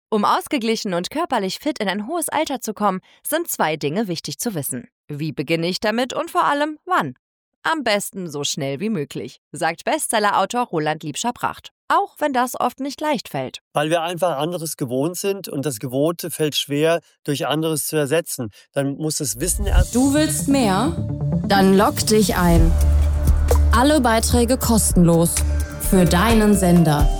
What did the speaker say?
Um ausgeglichen und körperlich fit in ein hohes Alter zu kommen, sind 2 Dinge wichtig zu wissen. Wie beginne ich damit und vor allem wann? Am besten so schnell wie möglich, sagt Bestsellerautor Roland Liebscher-Bracht. Auch wenn das oft nicht leicht fällt. Weil wir einfach anderes gewohnt sind und das Gewohnte fällt schwer, durch anderes zu ersetzen. Dann muss das Wissen erst... Du willst mehr? Dann logg dich ein. Alle Beiträge kostenlos. Für deinen Sender.